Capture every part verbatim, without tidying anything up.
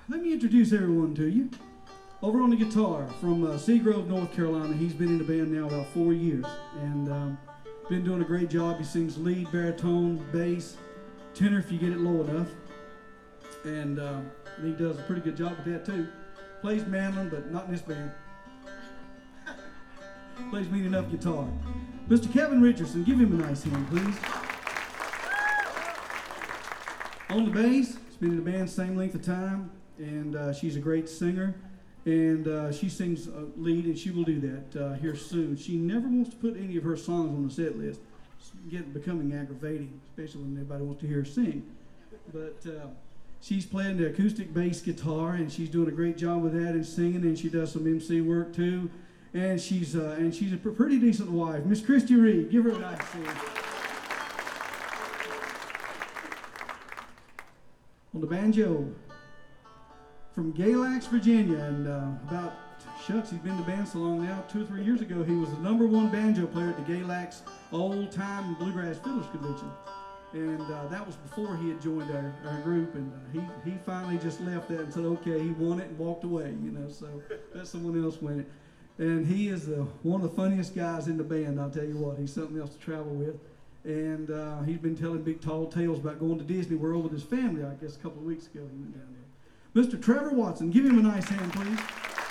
Let me introduce everyone to you. Over on the guitar from uh, Seagrove, North Carolina. He's been in the band now about four years and um, been doing a great job. He sings lead, baritone, bass, tenor if you get it low enough. And uh, he does a pretty good job with that too. Plays mandolin, but not in this band. Plays mean enough guitar. Mister Kevin Richardson, give him a nice hand, please. On the bass, he's been in the band same length of time, and uh, she's a great singer, and uh, she sings uh, lead, and she will do that uh, here soon. She never wants to put any of her songs on the set list. It's getting becoming aggravating, especially when everybody wants to hear her sing. But uh, she's playing the acoustic bass guitar, and she's doing a great job with that and singing, and she does some M C work too. And she's uh, and she's a pr- pretty decent wife. Miss Christy Reed, give her a nice hand. On the banjo, from Galax, Virginia, and uh, about, shucks, he's been in the band so long now, two or three years ago, he was the number one banjo player at the Galax Old Time Bluegrass Fiddlers Convention. And uh, that was before he had joined our, our group, and uh, he, he finally just left that and said, okay, he won it and walked away, you know, so let someone else win it. And he is the, one of the funniest guys in the band, I'll tell you what. He's something else to travel with. And uh, he's been telling big tall tales about going to Disney World with his family, I guess a couple of weeks ago he went down there. Mister Trevor Watson, give him a nice hand, please.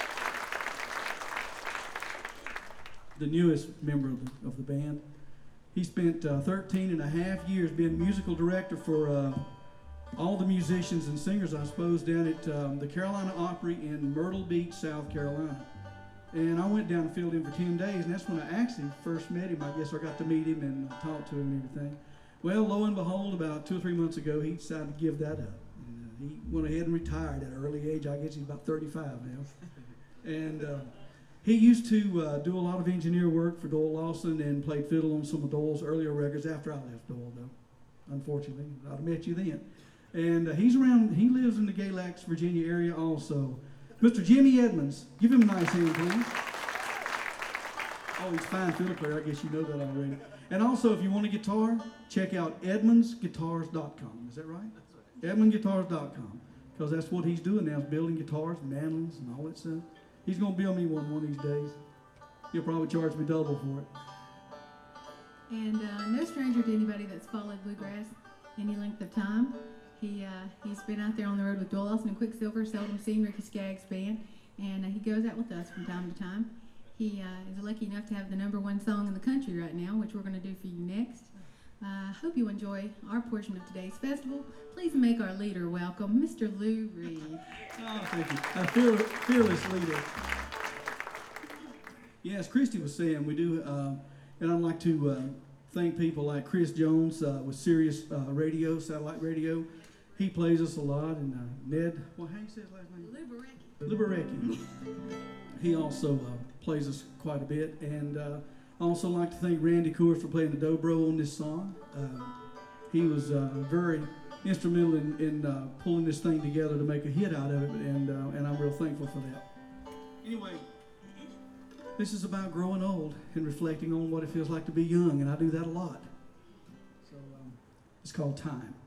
The newest member of the, of the band. He spent uh, thirteen and a half years being musical director for uh, all the musicians and singers, I suppose, down at um, the Carolina Opry in Myrtle Beach, South Carolina. And I went down and filled in for ten days, and that's when I actually first met him. I guess I got to meet him and uh, talk to him and everything. Well, lo and behold, about two or three months ago, he decided to give that up. And, uh, he went ahead and retired at an early age. I guess he's about thirty-five now. And uh, he used to uh, do a lot of engineer work for Doyle Lawson and played fiddle on some of Doyle's earlier records after I left Doyle, though, unfortunately. I'd have met you then. And uh, he's around, he lives in the Galax, Virginia area also. Mister Jimmy Edmonds, give him a nice hand, please. Oh, he's a fine fiddle player. I guess you know that already. And also, if you want a guitar, check out edmonds guitars dot com. Is that right? That's right. edmonds guitars dot com. Because that's what he's doing now, is building guitars, mandolins, and all that stuff. He's going to build me one one of these days. He'll probably charge me double for it. And uh, no stranger to anybody that's followed bluegrass any length of time. He, uh, he's been out there on the road with Doyle Lawson and Quicksilver, seldom seen Ricky Skaggs band, and uh, he goes out with us from time to time. He uh, is lucky enough to have the number one song in the country right now, which we're going to do for you next. I uh, hope you enjoy our portion of today's festival. Please make our leader welcome, Mister Lou Reed. Oh, thank you. A fear, fearless leader. Yes, Christy was saying we do, uh, and I'd like to uh, thank people like Chris Jones uh, with Sirius uh, Radio, Satellite Radio. He plays us a lot, and uh, Ned, well, how do you say his last name? Liberecki. Liberecki. He also uh, plays us quite a bit, and uh, I also like to thank Randy Coors for playing the dobro on this song. Uh, he was uh, very instrumental in, in uh, pulling this thing together to make a hit out of it, and uh, and I'm real thankful for that. Anyway, this is about growing old and reflecting on what it feels like to be young, and I do that a lot. So um, it's called Time.